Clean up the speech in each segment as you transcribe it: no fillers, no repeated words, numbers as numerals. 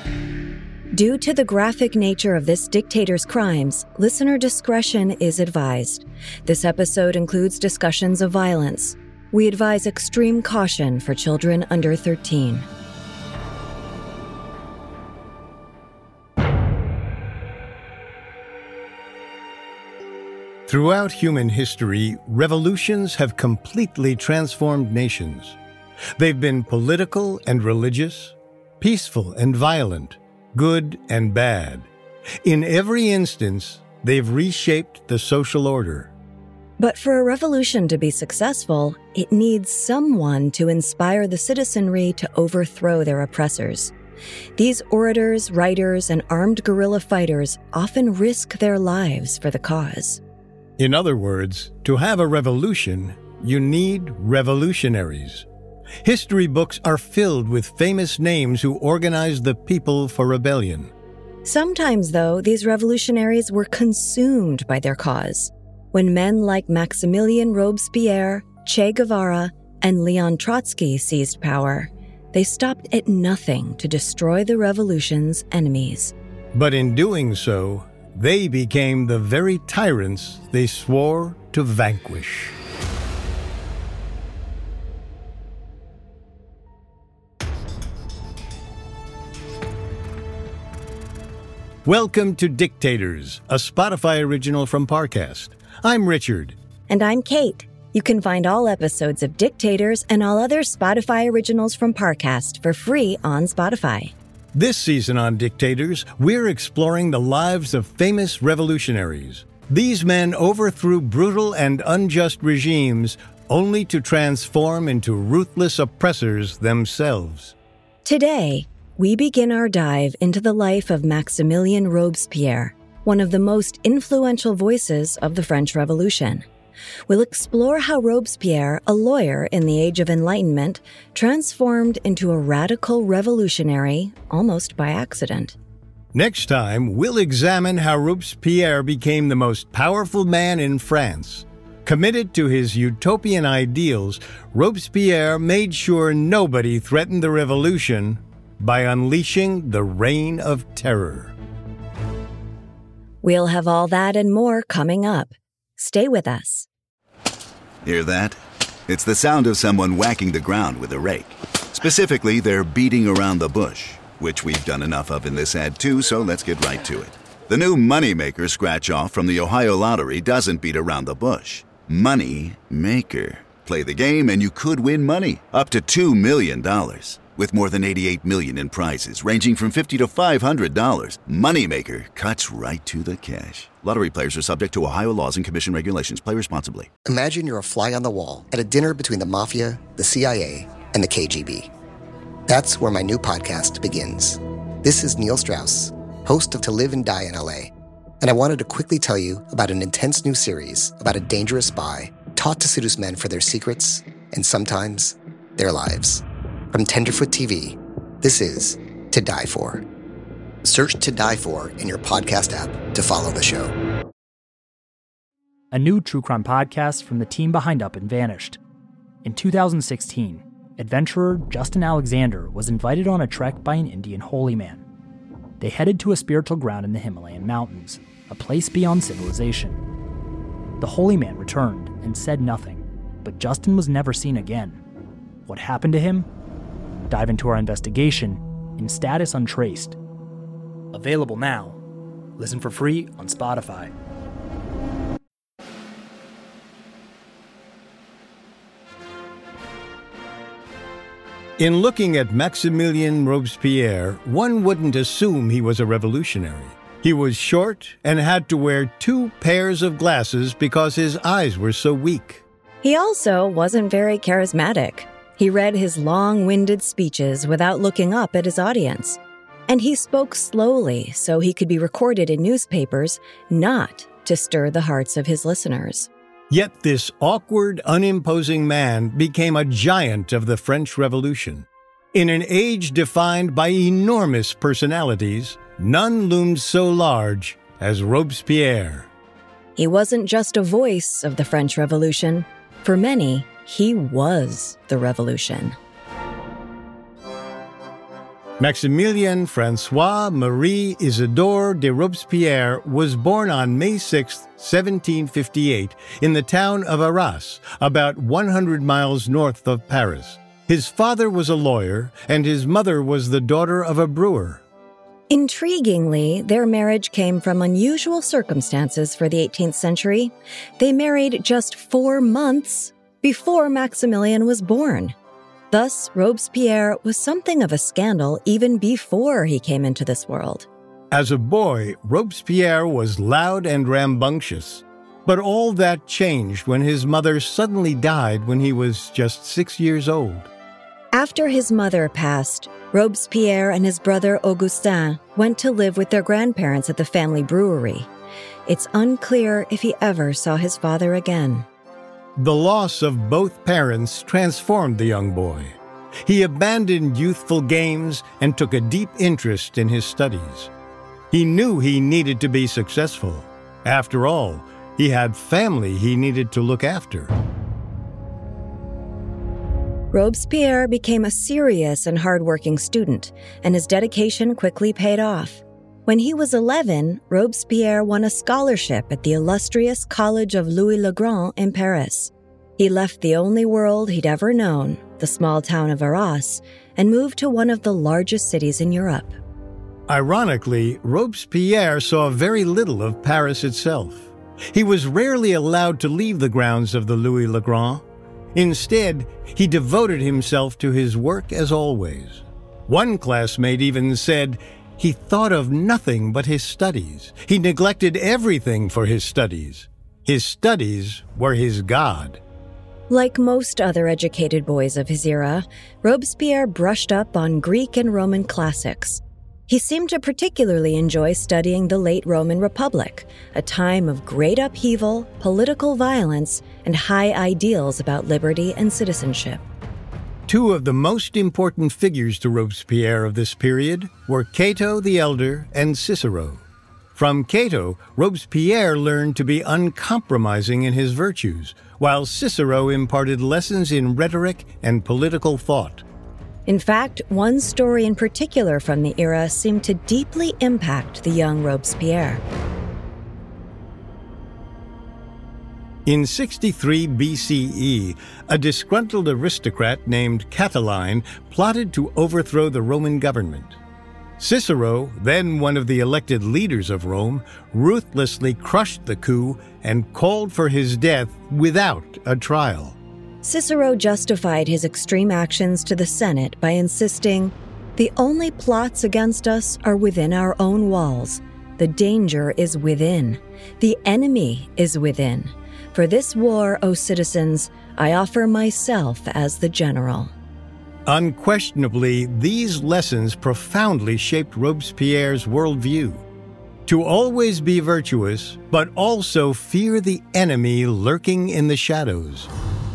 Due to the graphic nature of this dictator's crimes, listener discretion is advised. This episode includes discussions of violence. We advise extreme caution for children under 13. Throughout human history, revolutions have completely transformed nations. They've been political and religious, peaceful and violent, good and bad. In every instance, they've reshaped the social order. But for a revolution to be successful, it needs someone to inspire the citizenry to overthrow their oppressors. These orators, writers, and armed guerrilla fighters often risk their lives for the cause. In other words, to have a revolution, you need revolutionaries. History books are filled with famous names who organized the people for rebellion. Sometimes, though, these revolutionaries were consumed by their cause. When men like Maximilien Robespierre, Che Guevara, and Leon Trotsky seized power, they stopped at nothing to destroy the revolution's enemies. But in doing so, they became the very tyrants they swore to vanquish. Welcome to Dictators, a Spotify original from Parcast. I'm Richard. And I'm Kate. You can find all episodes of Dictators and all other Spotify originals from Parcast for free on Spotify. This season on Dictators, we're exploring the lives of famous revolutionaries. These men overthrew brutal and unjust regimes only to transform into ruthless oppressors themselves. Today, we begin our dive into the life of Maximilien Robespierre, one of the most influential voices of the French Revolution. We'll explore how Robespierre, a lawyer in the Age of Enlightenment, transformed into a radical revolutionary almost by accident. Next time, we'll examine how Robespierre became the most powerful man in France. Committed to his utopian ideals, Robespierre made sure nobody threatened the revolution by unleashing the Reign of Terror. We'll have all that and more coming up. Stay with us. Hear that? It's the sound of someone whacking the ground with a rake. Specifically, they're beating around the bush, which we've done enough of in this ad too, so let's get right to it. The new Moneymaker scratch-off from the Ohio Lottery doesn't beat around the bush. Money Maker. Play the game and you could win money, up to $2 million. With more than $88 million in prizes, ranging from $50 to $500, Moneymaker cuts right to the cash. Lottery players are subject to Ohio laws and commission regulations. Play responsibly. Imagine you're a fly on the wall at a dinner between the Mafia, the CIA, and the KGB. That's where my new podcast begins. This is Neil Strauss, host of To Live and Die in LA, and I wanted to quickly tell you about an intense new series about a dangerous spy taught to seduce men for their secrets and sometimes their lives. From Tenderfoot TV, this is To Die For. Search To Die For in your podcast app to follow the show. A new true crime podcast from the team behind Up and Vanished. In 2016, adventurer Justin Alexander was invited on a trek by an Indian holy man. They headed to a spiritual ground in the Himalayan mountains, a place beyond civilization. The holy man returned and said nothing, but Justin was never seen again. What happened to him? Dive into our investigation in Status Untraced. Available now. Listen for free on Spotify. In looking at Maximilien Robespierre, one wouldn't assume he was a revolutionary. He was short and had to wear 2 pairs of glasses because his eyes were so weak. He also wasn't very charismatic. He read his long-winded speeches without looking up at his audience. And he spoke slowly so he could be recorded in newspapers, not to stir the hearts of his listeners. Yet this awkward, unimposing man became a giant of the French Revolution. In an age defined by enormous personalities, none loomed so large as Robespierre. He wasn't just a voice of the French Revolution. For many, he was the revolution. Maximilien François Marie Isidore de Robespierre was born on May 6, 1758, in the town of Arras, about 100 miles north of Paris. His father was a lawyer, and his mother was the daughter of a brewer. Intriguingly, their marriage came from unusual circumstances for the 18th century. They married just 4 months before Maximilien was born. Thus, Robespierre was something of a scandal even before he came into this world. As a boy, Robespierre was loud and rambunctious. But all that changed when his mother suddenly died when he was just 6 years old. After his mother passed, Robespierre and his brother Augustin went to live with their grandparents at the family brewery. It's unclear if he ever saw his father again. The loss of both parents transformed the young boy. He abandoned youthful games and took a deep interest in his studies. He knew he needed to be successful. After all, he had family he needed to look after. Robespierre became a serious and hardworking student, and his dedication quickly paid off. When he was 11, Robespierre won a scholarship at the illustrious College of Louis-le-Grand in Paris. He left the only world he'd ever known, the small town of Arras, and moved to one of the largest cities in Europe. Ironically, Robespierre saw very little of Paris itself. He was rarely allowed to leave the grounds of the Louis-le-Grand. Instead, he devoted himself to his work as always. One classmate even said, he thought of nothing but his studies. He neglected everything for his studies. His studies were his God. Like most other educated boys of his era, Robespierre brushed up on Greek and Roman classics. He seemed to particularly enjoy studying the late Roman Republic, a time of great upheaval, political violence, and high ideals about liberty and citizenship. Two of the most important figures to Robespierre of this period were Cato the Elder and Cicero. From Cato, Robespierre learned to be uncompromising in his virtues, while Cicero imparted lessons in rhetoric and political thought. In fact, one story in particular from the era seemed to deeply impact the young Robespierre. In 63 BCE, a disgruntled aristocrat named Catiline plotted to overthrow the Roman government. Cicero, then one of the elected leaders of Rome, ruthlessly crushed the coup and called for his death without a trial. Cicero justified his extreme actions to the Senate by insisting, "The only plots against us are within our own walls. The danger is within. The enemy is within. For this war, O citizens, I offer myself as the general." Unquestionably, these lessons profoundly shaped Robespierre's worldview. To always be virtuous, but also fear the enemy lurking in the shadows.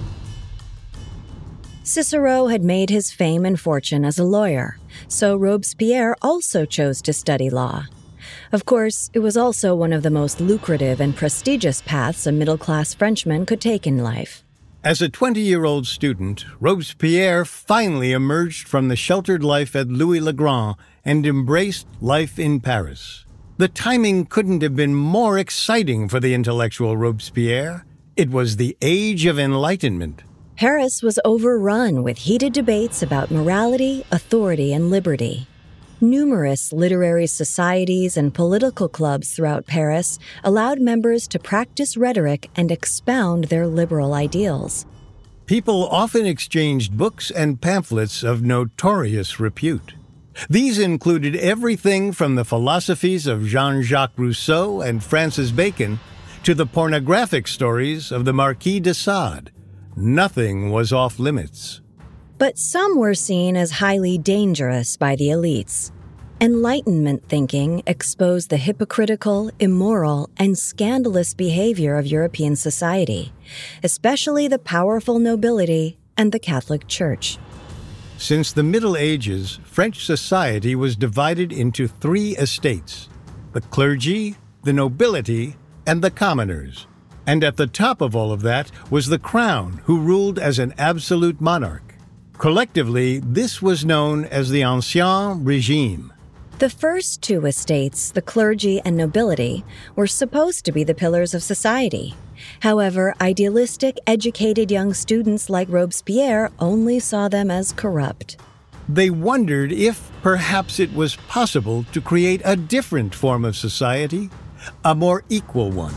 Cicero had made his fame and fortune as a lawyer, so Robespierre also chose to study law. Of course, it was also one of the most lucrative and prestigious paths a middle-class Frenchman could take in life. As a 20-year-old student, Robespierre finally emerged from the sheltered life at Louis-le-Grand and embraced life in Paris. The timing couldn't have been more exciting for the intellectual Robespierre. It was the age of enlightenment. Paris was overrun with heated debates about morality, authority, and liberty. Numerous literary societies and political clubs throughout Paris allowed members to practice rhetoric and expound their liberal ideals. People often exchanged books and pamphlets of notorious repute. These included everything from the philosophies of Jean-Jacques Rousseau and Francis Bacon to the pornographic stories of the Marquis de Sade. Nothing was off limits. But some were seen as highly dangerous by the elites. Enlightenment thinking exposed the hypocritical, immoral, and scandalous behavior of European society, especially the powerful nobility and the Catholic Church. Since the Middle Ages, French society was divided into 3 estates: the clergy, the nobility, and the commoners. And at the top of all of that was the crown, who ruled as an absolute monarch. Collectively, this was known as the Ancien Régime. The first two estates, the clergy and nobility, were supposed to be the pillars of society. However, idealistic, educated young students like Robespierre only saw them as corrupt. They wondered if perhaps it was possible to create a different form of society, a more equal one.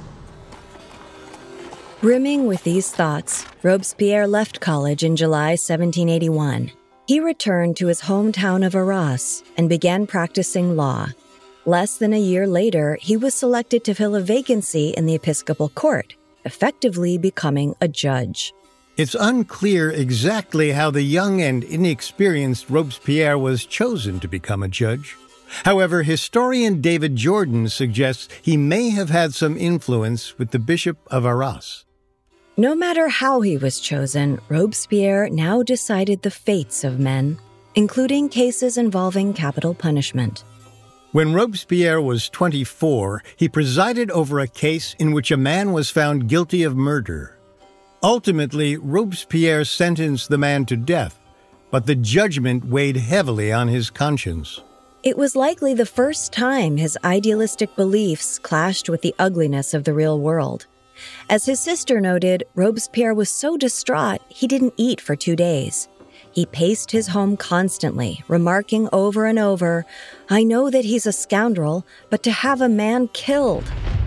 Brimming with these thoughts, Robespierre left college in July 1781. He returned to his hometown of Arras and began practicing law. Less than a year later, he was selected to fill a vacancy in the episcopal court, effectively becoming a judge. It's unclear exactly how the young and inexperienced Robespierre was chosen to become a judge. However, historian David Jordan suggests he may have had some influence with the Bishop of Arras. No matter how he was chosen, Robespierre now decided the fates of men, including cases involving capital punishment. When Robespierre was 24, he presided over a case in which a man was found guilty of murder. Ultimately, Robespierre sentenced the man to death, but the judgment weighed heavily on his conscience. It was likely the first time his idealistic beliefs clashed with the ugliness of the real world. As his sister noted, Robespierre was so distraught he didn't eat for 2 days. He paced his home constantly, remarking over and over, "I know that he's a scoundrel, but to have a man killed."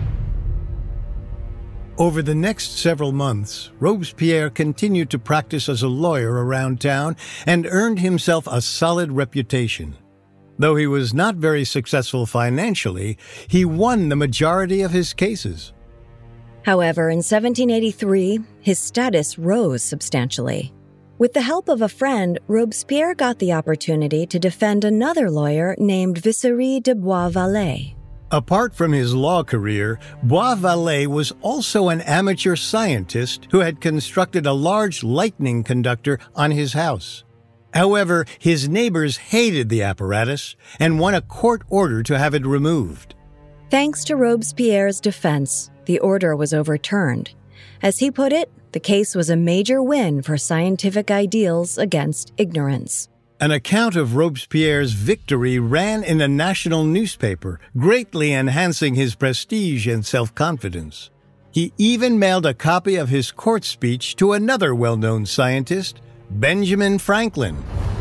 Over the next several months, Robespierre continued to practice as a lawyer around town and earned himself a solid reputation. Though he was not very successful financially, he won the majority of his cases. However, in 1783, his status rose substantially. With the help of a friend, Robespierre got the opportunity to defend another lawyer named Vicery de Boisvallée. Apart from his law career, Boisvallée was also an amateur scientist who had constructed a large lightning conductor on his house. However, his neighbors hated the apparatus and won a court order to have it removed. Thanks to Robespierre's defense, the order was overturned. As he put it, the case was a major win for scientific ideals against ignorance. An account of Robespierre's victory ran in a national newspaper, greatly enhancing his prestige and self-confidence. He even mailed a copy of his court speech to another well-known scientist, Benjamin Franklin.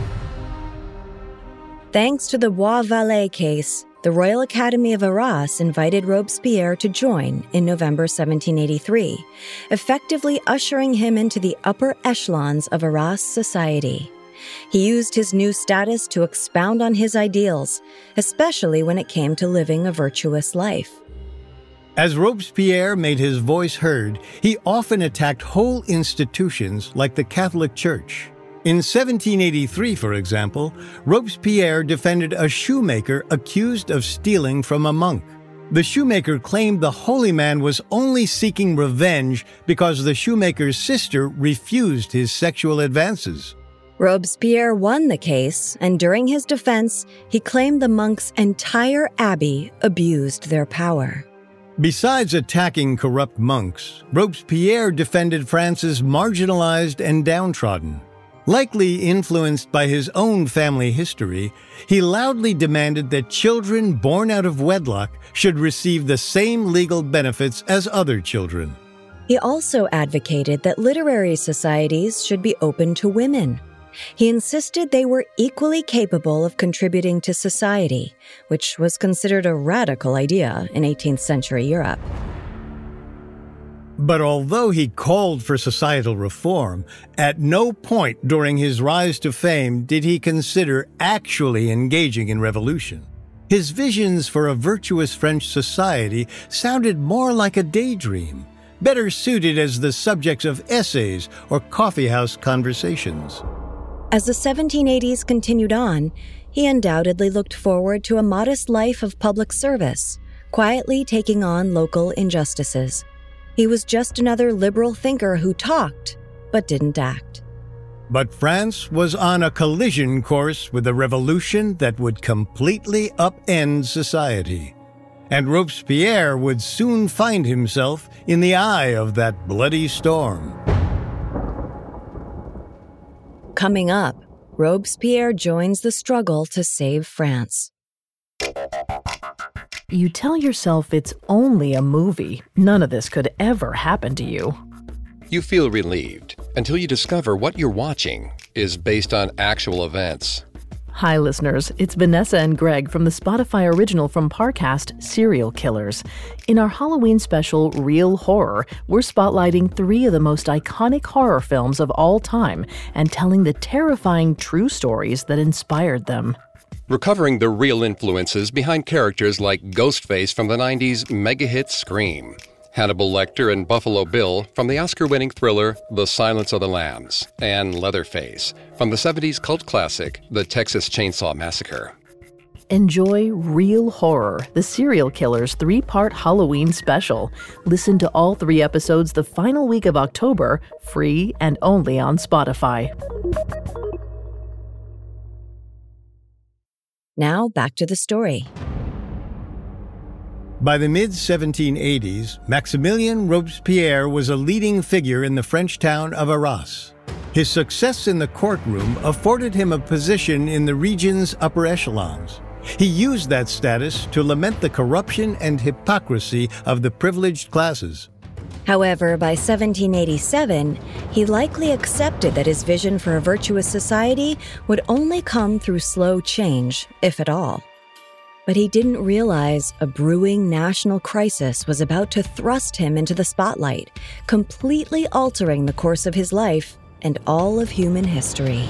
Thanks to the Boisvallée case, the Royal Academy of Arras invited Robespierre to join in November 1783, effectively ushering him into the upper echelons of Arras society. He used his new status to expound on his ideals, especially when it came to living a virtuous life. As Robespierre made his voice heard, he often attacked whole institutions like the Catholic Church. In 1783, for example, Robespierre defended a shoemaker accused of stealing from a monk. The shoemaker claimed the holy man was only seeking revenge because the shoemaker's sister refused his sexual advances. Robespierre won the case, and during his defense, he claimed the monks' entire abbey abused their power. Besides attacking corrupt monks, Robespierre defended France's marginalized and downtrodden. Likely influenced by his own family history, he loudly demanded that children born out of wedlock should receive the same legal benefits as other children. He also advocated that literary societies should be open to women. He insisted they were equally capable of contributing to society, which was considered a radical idea in 18th century Europe. But although he called for societal reform, at no point during his rise to fame did he consider actually engaging in revolution. His visions for a virtuous French society sounded more like a daydream, better suited as the subjects of essays or coffeehouse conversations. As the 1780s continued on, he undoubtedly looked forward to a modest life of public service, quietly taking on local injustices. He was just another liberal thinker who talked, but didn't act. But France was on a collision course with a revolution that would completely upend society. And Robespierre would soon find himself in the eye of that bloody storm. Coming up, Robespierre joins the struggle to save France. You tell yourself it's only a movie. None of this could ever happen to you. You feel relieved until you discover what you're watching is based on actual events. Hi, listeners. It's Vanessa and Greg from the Spotify original from Parcast, Serial Killers. In our Halloween special, Real Horror, we're spotlighting 3 of the most iconic horror films of all time and telling the terrifying true stories that inspired them. Recovering the real influences behind characters like Ghostface from the 90s mega hit Scream, Hannibal Lecter and Buffalo Bill from the Oscar-winning thriller The Silence of the Lambs, and Leatherface from the 70s cult classic The Texas Chainsaw Massacre. Enjoy Real Horror, the Serial Killers 3-part Halloween special. Listen to all 3 episodes the final week of October, free and only on Spotify. Now back to the story. By the mid-1780s, Maximilien Robespierre was a leading figure in the French town of Arras. His success in the courtroom afforded him a position in the region's upper echelons. He used that status to lament the corruption and hypocrisy of the privileged classes. However, by 1787, he likely accepted that his vision for a virtuous society would only come through slow change, if at all. But he didn't realize a brewing national crisis was about to thrust him into the spotlight, completely altering the course of his life and all of human history.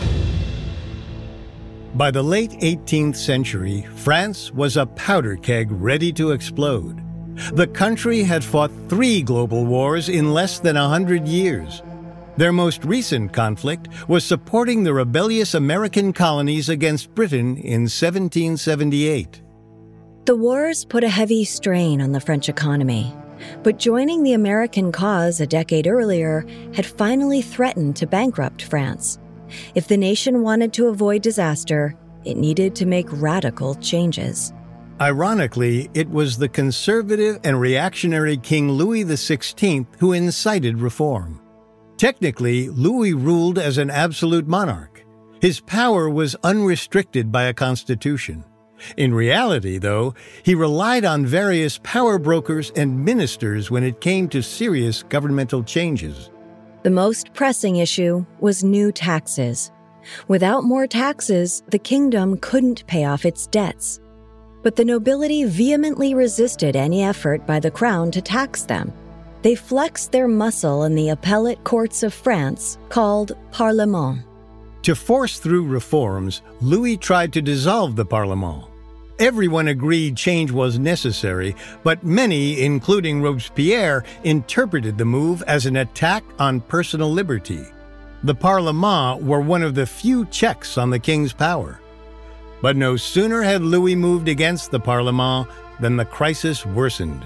By the late 18th century, France was a powder keg ready to explode. The country had fought 3 global wars in less than 100 years. Their most recent conflict was supporting the rebellious American colonies against Britain in 1778. The wars put a heavy strain on the French economy, but joining the American cause a decade earlier had finally threatened to bankrupt France. If the nation wanted to avoid disaster, it needed to make radical changes. Ironically, it was the conservative and reactionary King Louis XVI who incited reform. Technically, Louis ruled as an absolute monarch. His power was unrestricted by a constitution. In reality, though, he relied on various power brokers and ministers when it came to serious governmental changes. The most pressing issue was new taxes. Without more taxes, the kingdom couldn't pay off its debts. But the nobility vehemently resisted any effort by the crown to tax them. They flexed their muscle in the appellate courts of France, called Parlement. To force through reforms, Louis tried to dissolve the Parlement. Everyone agreed change was necessary, but many, including Robespierre, interpreted the move as an attack on personal liberty. The Parlement were one of the few checks on the king's power. But no sooner had Louis moved against the Parlement than the crisis worsened.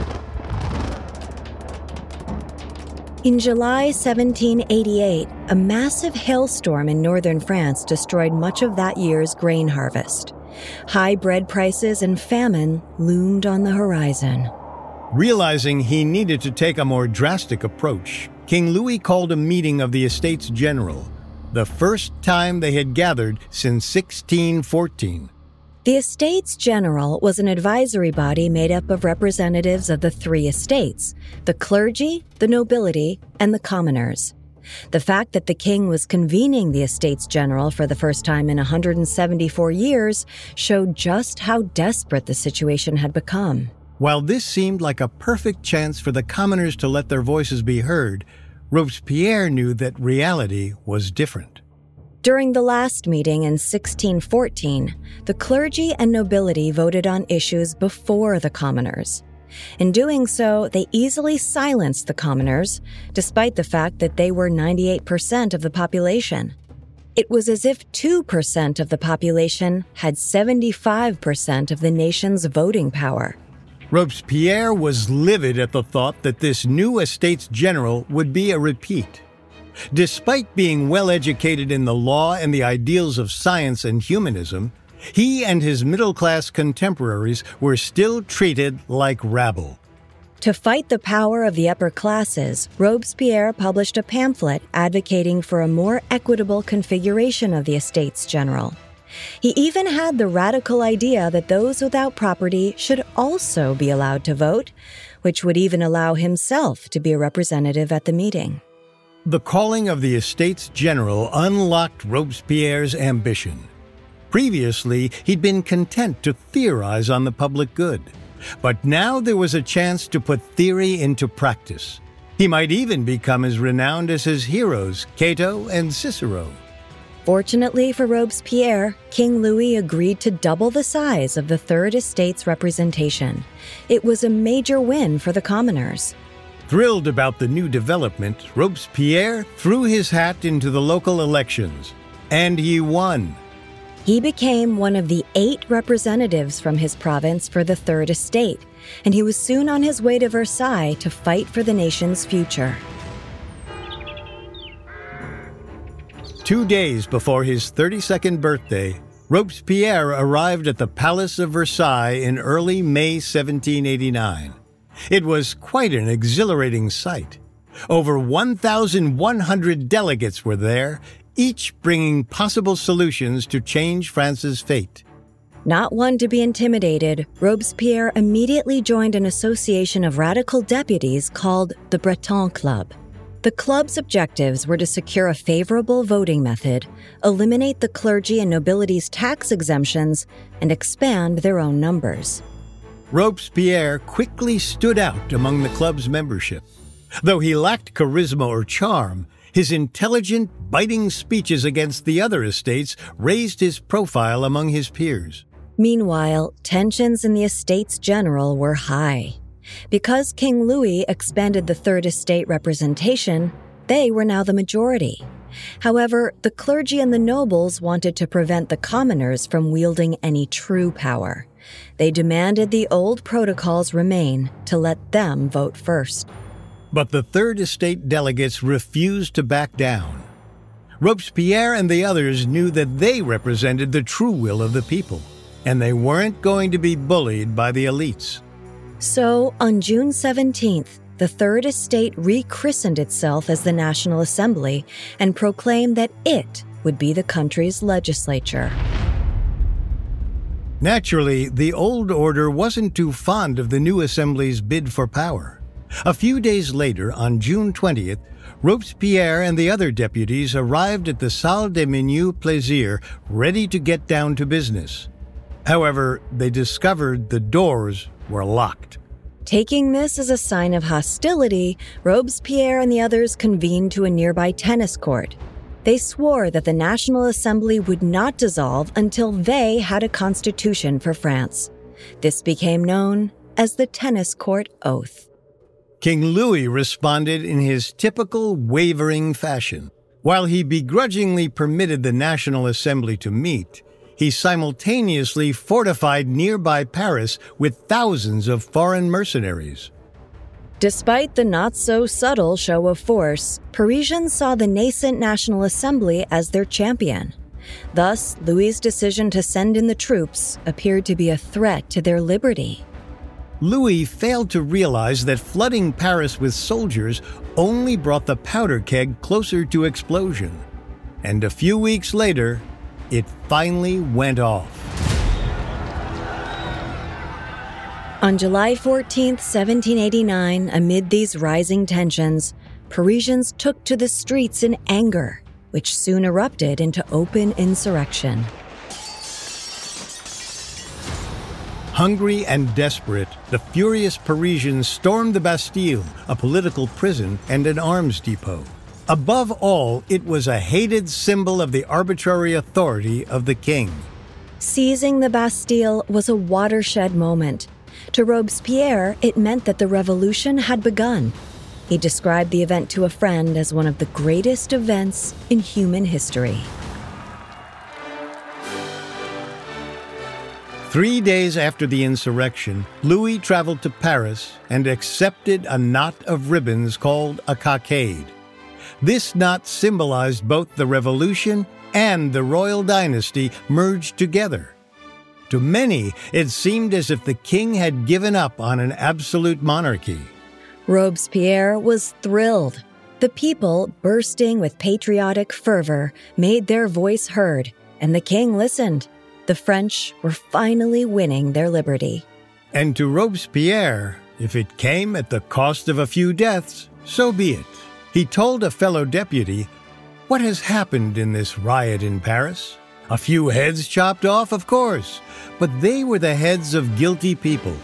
In July 1788, a massive hailstorm in northern France destroyed much of that year's grain harvest. High bread prices and famine loomed on the horizon. Realizing he needed to take a more drastic approach, King Louis called a meeting of the Estates General, the first time they had gathered since 1614. The Estates General was an advisory body made up of representatives of the 3 estates, the clergy, the nobility, and the commoners. The fact that the king was convening the Estates General for the first time in 174 years showed just how desperate the situation had become. While this seemed like a perfect chance for the commoners to let their voices be heard, Robespierre knew that reality was different. During the last meeting in 1614, the clergy and nobility voted on issues before the commoners. In doing so, they easily silenced the commoners, despite the fact that they were 98% of the population. It was as if 2% of the population had 75% of the nation's voting power. Robespierre was livid at the thought that this new Estates General would be a repeat. Despite being well-educated in the law and the ideals of science and humanism, he and his middle-class contemporaries were still treated like rabble. To fight the power of the upper classes, Robespierre published a pamphlet advocating for a more equitable configuration of the Estates General. He even had the radical idea that those without property should also be allowed to vote, which would even allow himself to be a representative at the meeting. The calling of the Estates General unlocked Robespierre's ambition. Previously, he'd been content to theorize on the public good. But now there was a chance to put theory into practice. He might even become as renowned as his heroes, Cato and Cicero. Fortunately for Robespierre, King Louis agreed to double the size of the Third Estate's representation. It was a major win for the commoners. Thrilled about the new development, Robespierre threw his hat into the local elections, and he won. He became one of the 8 representatives from his province for the Third Estate, and he was soon on his way to Versailles to fight for the nation's future. 2 days before his 32nd birthday, Robespierre arrived at the Palace of Versailles in early May 1789. It was quite an exhilarating sight. Over 1,100 delegates were there, each bringing possible solutions to change France's fate. Not one to be intimidated, Robespierre immediately joined an association of radical deputies called the Breton Club. The club's objectives were to secure a favorable voting method, eliminate the clergy and nobility's tax exemptions, and expand their own numbers. Robespierre quickly stood out among the club's membership. Though he lacked charisma or charm, his intelligent, biting speeches against the other estates raised his profile among his peers. Meanwhile, tensions in the Estates General were high. Because King Louis expanded the Third Estate representation, they were now the majority. However, the clergy and the nobles wanted to prevent the commoners from wielding any true power. They demanded the old protocols remain to let them vote first. But the Third Estate delegates refused to back down. Robespierre and the others knew that they represented the true will of the people, and they weren't going to be bullied by the elites. So, on June 17th, the Third Estate rechristened itself as the National Assembly and proclaimed that it would be the country's legislature. Naturally, the old order wasn't too fond of the new assembly's bid for power. A few days later, on June 20th, Robespierre and the other deputies arrived at the Salle des Menus Plaisirs, ready to get down to business. However, they discovered the doors were locked. Taking this as a sign of hostility, Robespierre and the others convened to a nearby tennis court. They swore that the National Assembly would not dissolve until they had a constitution for France. This became known as the Tennis Court Oath. King Louis responded in his typical wavering fashion. While he begrudgingly permitted the National Assembly to meet, he simultaneously fortified nearby Paris with thousands of foreign mercenaries. Despite the not-so-subtle show of force, Parisians saw the nascent National Assembly as their champion. Thus, Louis's decision to send in the troops appeared to be a threat to their liberty. Louis failed to realize that flooding Paris with soldiers only brought the powder keg closer to explosion. And a few weeks later, it finally went off. On July 14, 1789, amid these rising tensions, Parisians took to the streets in anger, which soon erupted into open insurrection. Hungry and desperate, the furious Parisians stormed the Bastille, a political prison and an arms depot. Above all, it was a hated symbol of the arbitrary authority of the king. Seizing the Bastille was a watershed moment. To Robespierre, it meant that the revolution had begun. He described the event to a friend as one of the greatest events in human history. 3 days after the insurrection, Louis traveled to Paris and accepted a knot of ribbons called a cockade. This knot symbolized both the revolution and the royal dynasty merged together. To many, it seemed as if the king had given up on an absolute monarchy. Robespierre was thrilled. The people, bursting with patriotic fervor, made their voice heard, and the king listened. The French were finally winning their liberty. And to Robespierre, if it came at the cost of a few deaths, so be it. He told a fellow deputy, "What has happened in this riot in Paris? A few heads chopped off, of course, but they were the heads of guilty people."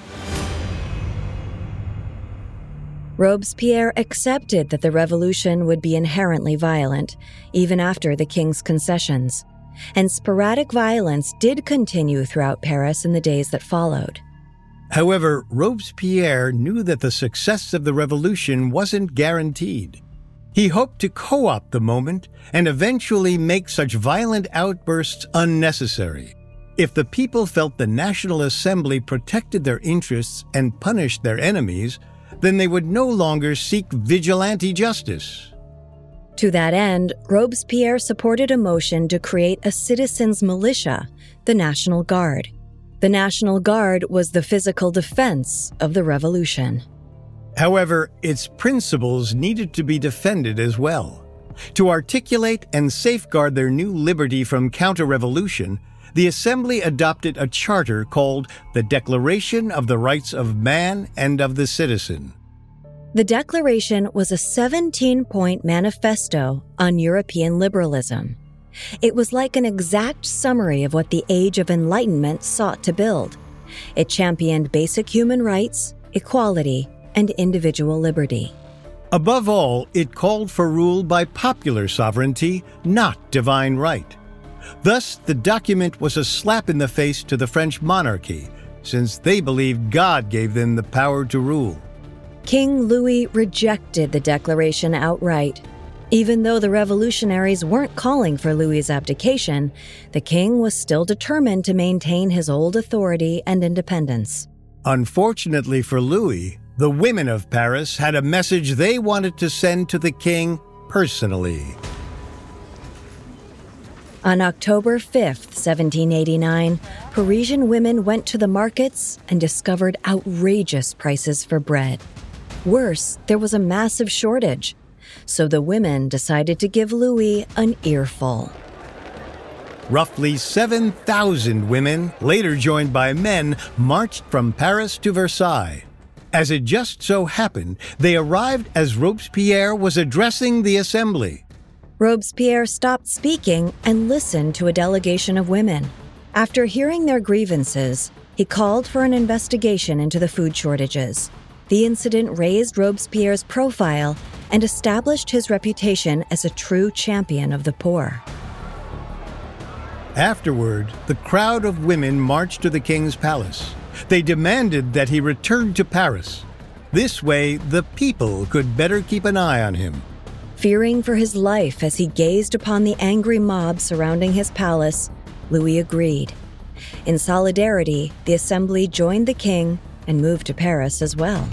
Robespierre accepted that the revolution would be inherently violent, even after the king's concessions, and sporadic violence did continue throughout Paris in the days that followed. However, Robespierre knew that the success of the revolution wasn't guaranteed. He hoped to co-opt the moment and eventually make such violent outbursts unnecessary. If the people felt the National Assembly protected their interests and punished their enemies, then they would no longer seek vigilante justice. To that end, Robespierre supported a motion to create a citizens' militia, the National Guard. The National Guard was the physical defense of the revolution. However, its principles needed to be defended as well. To articulate and safeguard their new liberty from counter-revolution, the Assembly adopted a charter called the Declaration of the Rights of Man and of the Citizen. The Declaration was a 17-point manifesto on European liberalism. It was like an exact summary of what the Age of Enlightenment sought to build. It championed basic human rights, equality, and individual liberty. Above all, it called for rule by popular sovereignty, not divine right. Thus, the document was a slap in the face to the French monarchy, since they believed God gave them the power to rule. King Louis rejected the declaration outright. Even though the revolutionaries weren't calling for Louis's abdication, the king was still determined to maintain his old authority and independence. Unfortunately for Louis, the women of Paris had a message they wanted to send to the king personally. On October 5th, 1789, Parisian women went to the markets and discovered outrageous prices for bread. Worse, there was a massive shortage, so the women decided to give Louis an earful. Roughly 7,000 women, later joined by men, marched from Paris to Versailles. As it just so happened, they arrived as Robespierre was addressing the Assembly. Robespierre stopped speaking and listened to a delegation of women. After hearing their grievances, he called for an investigation into the food shortages. The incident raised Robespierre's profile and established his reputation as a true champion of the poor. Afterward, the crowd of women marched to the king's palace. They demanded that he return to Paris. This way, the people could better keep an eye on him. Fearing for his life as he gazed upon the angry mob surrounding his palace, Louis agreed. In solidarity, the Assembly joined the king and moved to Paris as well.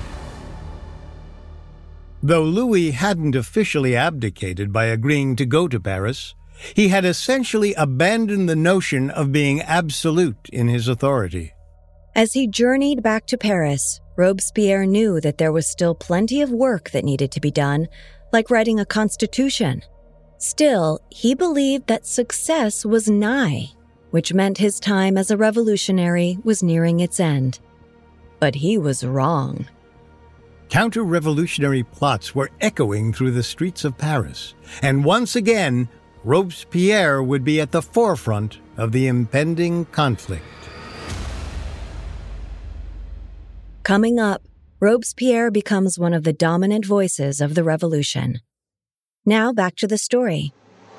Though Louis hadn't officially abdicated by agreeing to go to Paris, he had essentially abandoned the notion of being absolute in his authority. As he journeyed back to Paris, Robespierre knew that there was still plenty of work that needed to be done, like writing a constitution. Still, he believed that success was nigh, which meant his time as a revolutionary was nearing its end. But he was wrong. Counter-revolutionary plots were echoing through the streets of Paris, and once again, Robespierre would be at the forefront of the impending conflict. Coming up, Robespierre becomes one of the dominant voices of the revolution. Now back to the story.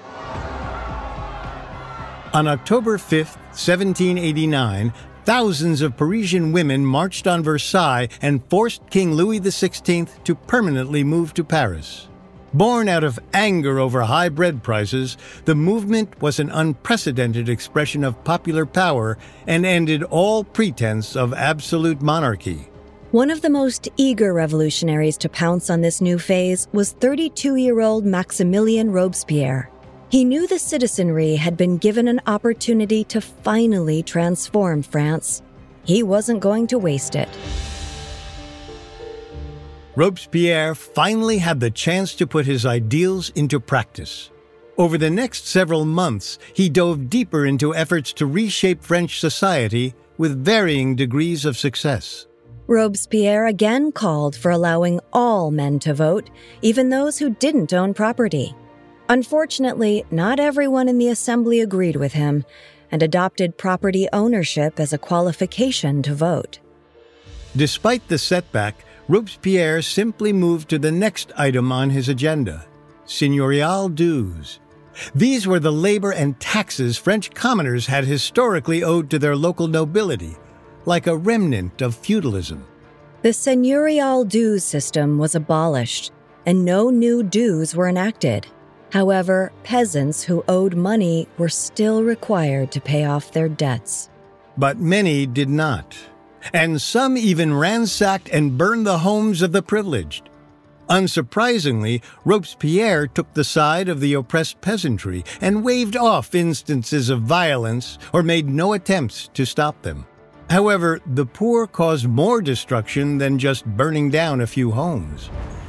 On October 5th, 1789, thousands of Parisian women marched on Versailles and forced King Louis XVI to permanently move to Paris. Born out of anger over high bread prices, the movement was an unprecedented expression of popular power and ended all pretense of absolute monarchy. One of the most eager revolutionaries to pounce on this new phase was 32-year-old Maximilien Robespierre. He knew the citizenry had been given an opportunity to finally transform France. He wasn't going to waste it. Robespierre finally had the chance to put his ideals into practice. Over the next several months, he dove deeper into efforts to reshape French society with varying degrees of success. Robespierre again called for allowing all men to vote, even those who didn't own property. Unfortunately, not everyone in the Assembly agreed with him and adopted property ownership as a qualification to vote. Despite the setback, Robespierre simply moved to the next item on his agenda, seigneurial dues. These were the labor and taxes French commoners had historically owed to their local nobility, like a remnant of feudalism. The seigneurial dues system was abolished, and no new dues were enacted. However, peasants who owed money were still required to pay off their debts. But many did not, and some even ransacked and burned the homes of the privileged. Unsurprisingly, Robespierre took the side of the oppressed peasantry and waved off instances of violence or made no attempts to stop them. However, the poor caused more destruction than just burning down a few homes.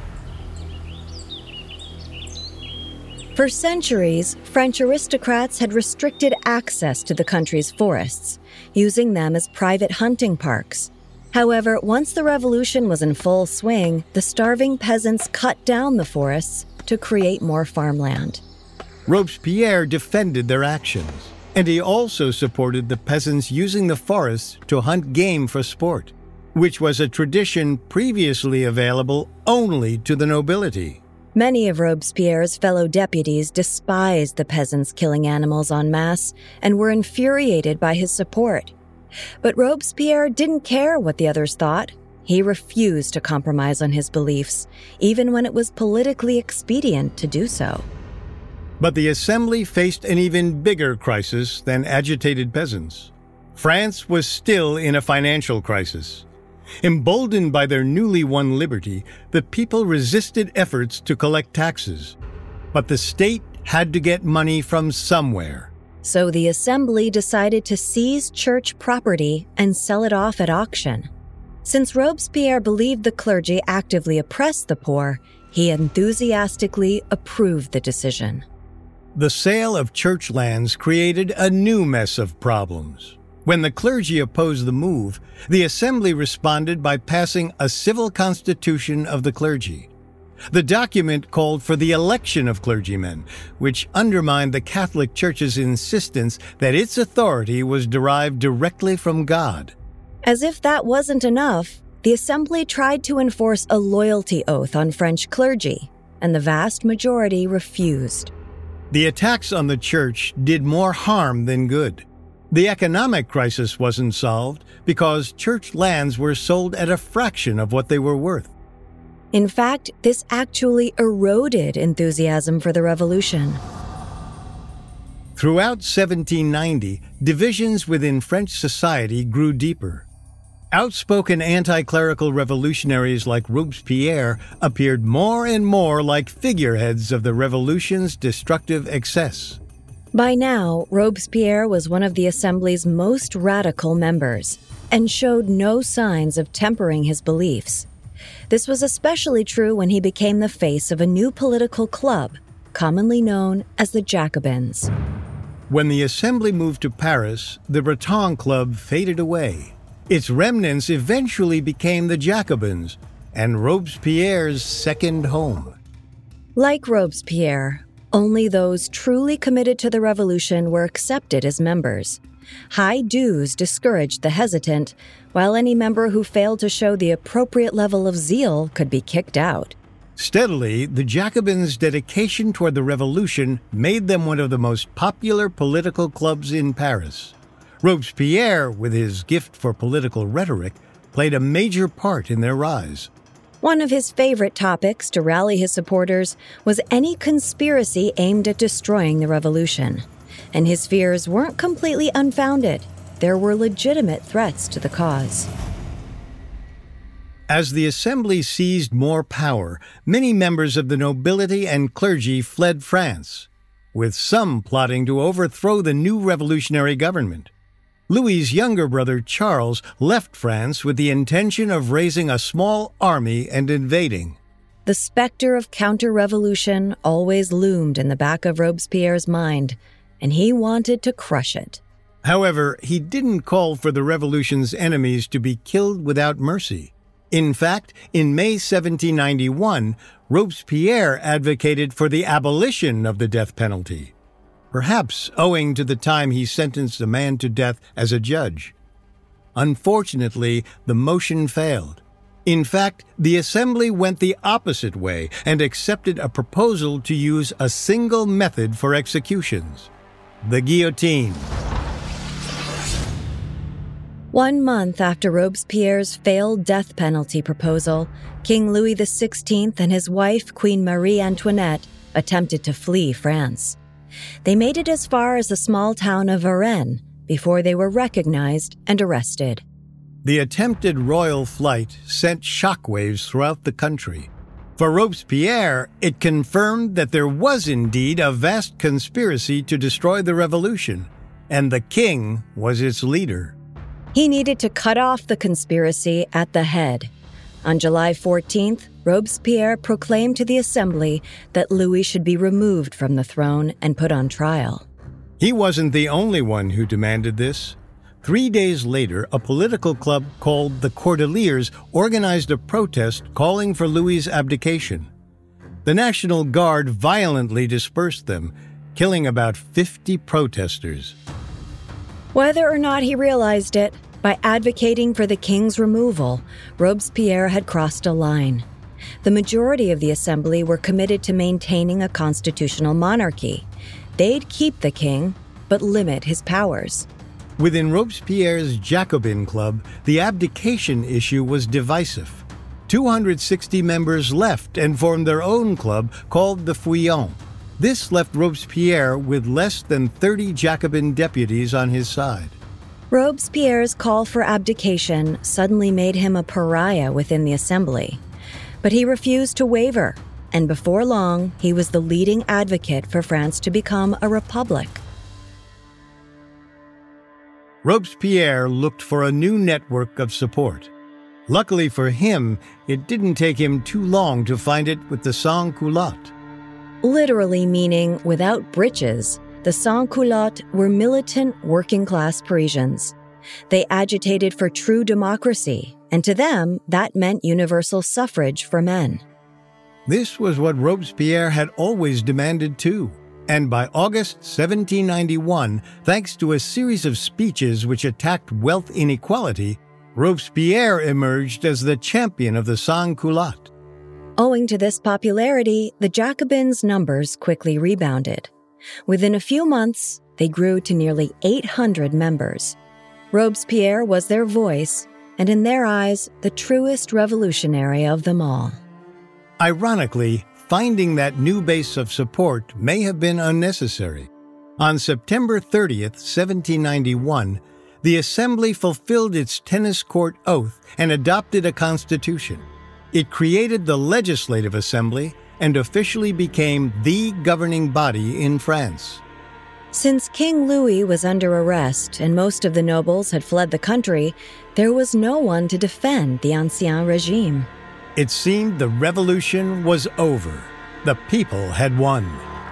For centuries, French aristocrats had restricted access to the country's forests, using them as private hunting parks. However, once the revolution was in full swing, the starving peasants cut down the forests to create more farmland. Robespierre defended their actions, and he also supported the peasants using the forests to hunt game for sport, which was a tradition previously available only to the nobility. Many of Robespierre's fellow deputies despised the peasants killing animals en masse and were infuriated by his support. But Robespierre didn't care what the others thought. He refused to compromise on his beliefs, even when it was politically expedient to do so. But the Assembly faced an even bigger crisis than agitated peasants. France was still in a financial crisis. Emboldened by their newly won liberty, the people resisted efforts to collect taxes. But the state had to get money from somewhere. So the Assembly decided to seize church property and sell it off at auction. Since Robespierre believed the clergy actively oppressed the poor, he enthusiastically approved the decision. The sale of church lands created a new mess of problems. When the clergy opposed the move, the Assembly responded by passing a civil constitution of the clergy. The document called for the election of clergymen, which undermined the Catholic Church's insistence that its authority was derived directly from God. As if that wasn't enough, the Assembly tried to enforce a loyalty oath on French clergy, and the vast majority refused. The attacks on the church did more harm than good. The economic crisis wasn't solved because church lands were sold at a fraction of what they were worth. In fact, this actually eroded enthusiasm for the revolution. Throughout 1790, divisions within French society grew deeper. Outspoken anti-clerical revolutionaries like Robespierre appeared more and more like figureheads of the revolution's destructive excess. By now, Robespierre was one of the Assembly's most radical members and showed no signs of tempering his beliefs. This was especially true when he became the face of a new political club, commonly known as the Jacobins. When the Assembly moved to Paris, the Breton Club faded away. Its remnants eventually became the Jacobins and Robespierre's second home. Like Robespierre, only those truly committed to the revolution were accepted as members. High dues discouraged the hesitant, while any member who failed to show the appropriate level of zeal could be kicked out. Steadily, the Jacobins' dedication toward the revolution made them one of the most popular political clubs in Paris. Robespierre, with his gift for political rhetoric, played a major part in their rise. One of his favorite topics to rally his supporters was any conspiracy aimed at destroying the revolution. And his fears weren't completely unfounded. There were legitimate threats to the cause. As the Assembly seized more power, many members of the nobility and clergy fled France. with some plotting to overthrow the new revolutionary government. Louis's younger brother Charles left France with the intention of raising a small army and invading. The specter of counter-revolution always loomed in the back of Robespierre's mind, and he wanted to crush it. However, he didn't call for the revolution's enemies to be killed without mercy. In fact, in May 1791, Robespierre advocated for the abolition of the death penalty, perhaps owing to the time he sentenced a man to death as a judge. Unfortunately, the motion failed. In fact, the Assembly went the opposite way and accepted a proposal to use a single method for executions: the guillotine. 1 month after Robespierre's failed death penalty proposal, King Louis XVI and his wife, Queen Marie Antoinette, attempted to flee France. They made it as far as the small town of Varennes before they were recognized and arrested. The attempted royal flight sent shockwaves throughout the country. For Robespierre, it confirmed that there was indeed a vast conspiracy to destroy the revolution, and the king was its leader. He needed to cut off the conspiracy at the head. On July 14th, Robespierre proclaimed to the Assembly that Louis should be removed from the throne and put on trial. He wasn't the only one who demanded this. 3 days later, a political club called the Cordeliers organized a protest calling for Louis's abdication. The National Guard violently dispersed them, killing about 50 protesters. Whether or not he realized it, by advocating for the king's removal, Robespierre had crossed a line. The majority of the Assembly were committed to maintaining a constitutional monarchy. They'd keep the king, but limit his powers. Within Robespierre's Jacobin Club, the abdication issue was divisive. 260 members left and formed their own club called the Feuillants. This left Robespierre with less than 30 Jacobin deputies on his side. Robespierre's call for abdication suddenly made him a pariah within the Assembly. But he refused to waver, and before long, he was the leading advocate for France to become a republic. Robespierre looked for a new network of support. Luckily for him, it didn't take him too long to find it with the sans-culottes. Literally meaning without breeches, the sans-culottes were militant working-class Parisians. They agitated for true democracy, and to them, that meant universal suffrage for men. This was what Robespierre had always demanded too. And by August 1791, thanks to a series of speeches which attacked wealth inequality, Robespierre emerged as the champion of the sans-culottes. Owing to this popularity, the Jacobins' numbers quickly rebounded. Within a few months, they grew to nearly 800 members. Robespierre was their voice, and in their eyes, the truest revolutionary of them all. Ironically, finding that new base of support may have been unnecessary. On September 30th, 1791, the Assembly fulfilled its tennis court oath and adopted a constitution. It created the Legislative Assembly and officially became the governing body in France. Since King Louis was under arrest and most of the nobles had fled the country, there was no one to defend the Ancien Regime. It seemed the revolution was over. The people had won.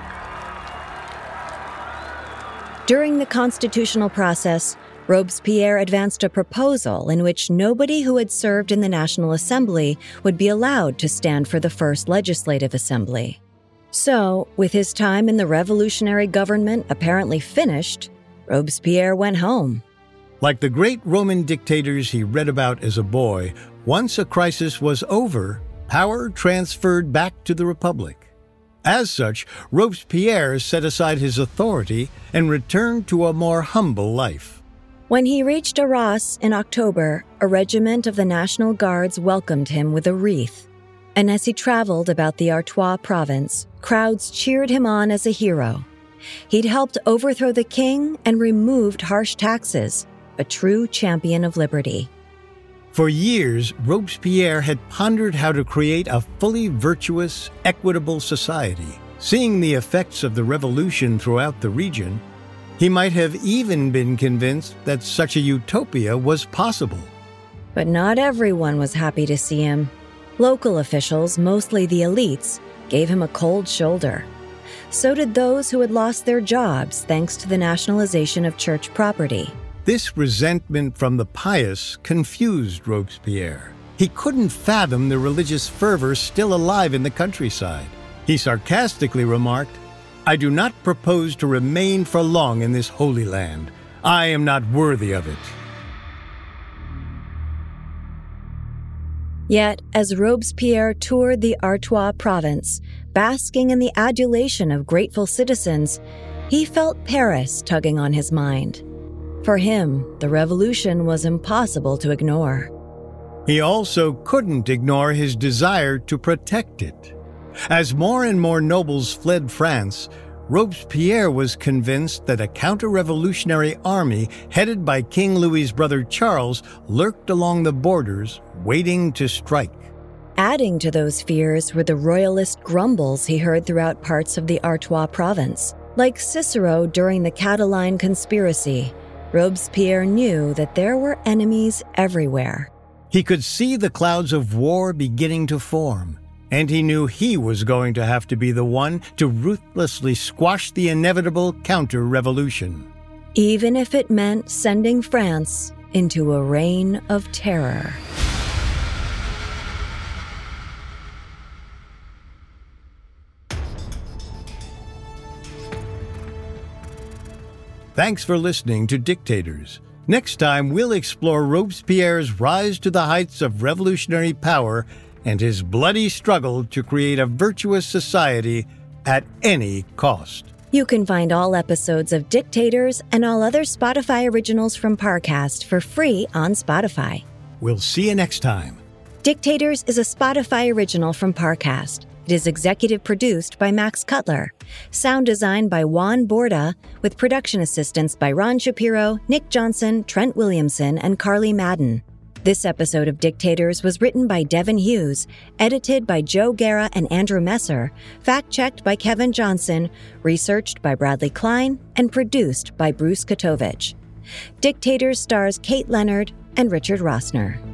During the constitutional process, Robespierre advanced a proposal in which nobody who had served in the National Assembly would be allowed to stand for the first Legislative Assembly. So, with his time in the revolutionary government apparently finished, Robespierre went home. Like the great Roman dictators he read about as a boy, once a crisis was over, power transferred back to the Republic. As such, Robespierre set aside his authority and returned to a more humble life. When he reached Arras in October, a regiment of the National Guards welcomed him with a wreath. And as he traveled about the Artois province, crowds cheered him on as a hero. He'd helped overthrow the king and removed harsh taxes, a true champion of liberty. For years, Robespierre had pondered how to create a fully virtuous, equitable society, Seeing the effects of the revolution throughout the region, he might have even been convinced that such a utopia was possible. But not everyone was happy to see him. Local officials, mostly the elites, gave him a cold shoulder. So did those who had lost their jobs thanks to the nationalization of church property. This resentment from the pious confused Robespierre. He couldn't fathom the religious fervor still alive in the countryside. He sarcastically remarked, "I do not propose to remain for long in this holy land. I am not worthy of it." Yet, as Robespierre toured the Artois province, basking in the adulation of grateful citizens, he felt Paris tugging on his mind. For him, the revolution was impossible to ignore. He also couldn't ignore his desire to protect it. As more and more nobles fled France, Robespierre was convinced that a counter-revolutionary army headed by King Louis's brother Charles lurked along the borders, waiting to strike. Adding to those fears were the royalist grumbles he heard throughout parts of the Artois province. Like Cicero during the Catiline conspiracy, Robespierre knew that there were enemies everywhere. He could see the clouds of war beginning to form, and he knew he was going to have to be the one to ruthlessly squash the inevitable counter-revolution. Even if it meant sending France into a reign of terror. Thanks for listening to Dictators. Next time, we'll explore Robespierre's rise to the heights of revolutionary power and his bloody struggle to create a virtuous society at any cost. You can find all episodes of Dictators and all other Spotify originals from Parcast for free on Spotify. We'll see you next time. Dictators is a Spotify original from Parcast. It is executive produced by Max Cutler. Sound design by Juan Borda, with production assistance by Ron Shapiro, Nick Johnson, Trent Williamson, and Carly Madden. This episode of Dictators was written by Devin Hughes, edited by Joe Guerra and Andrew Messer, fact-checked by Kevin Johnson, researched by Bradley Klein, and produced by Bruce Katovich. Dictators stars Kate Leonard and Richard Rossner.